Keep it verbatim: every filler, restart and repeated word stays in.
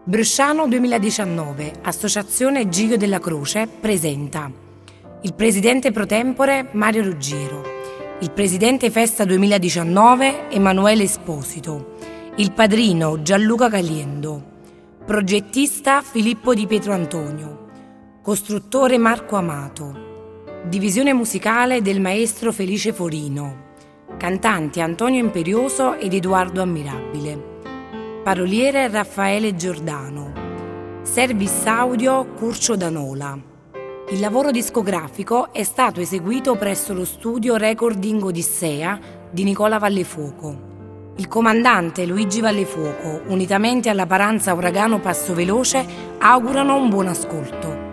Bresciano duemiladiciannove, Associazione Giglio della Croce, presenta il presidente pro tempore Mario Ruggiero, il presidente Festa duemiladiciannove Emanuele Esposito, il padrino Gianluca Caliendo, progettista Filippo Di Pietro Antonio, costruttore Marco Amato, divisione musicale del maestro Felice Forino, cantanti Antonio Imperioso ed Edoardo Ammirabile, paroliere Raffaele Giordano, service audio Curcio Danola. Il lavoro discografico è stato eseguito presso lo studio Recording Odissea di Nicola Vallefuoco. Il comandante Luigi Vallefuoco, unitamente alla Paranza Uragano Passo Veloce, augurano un buon ascolto.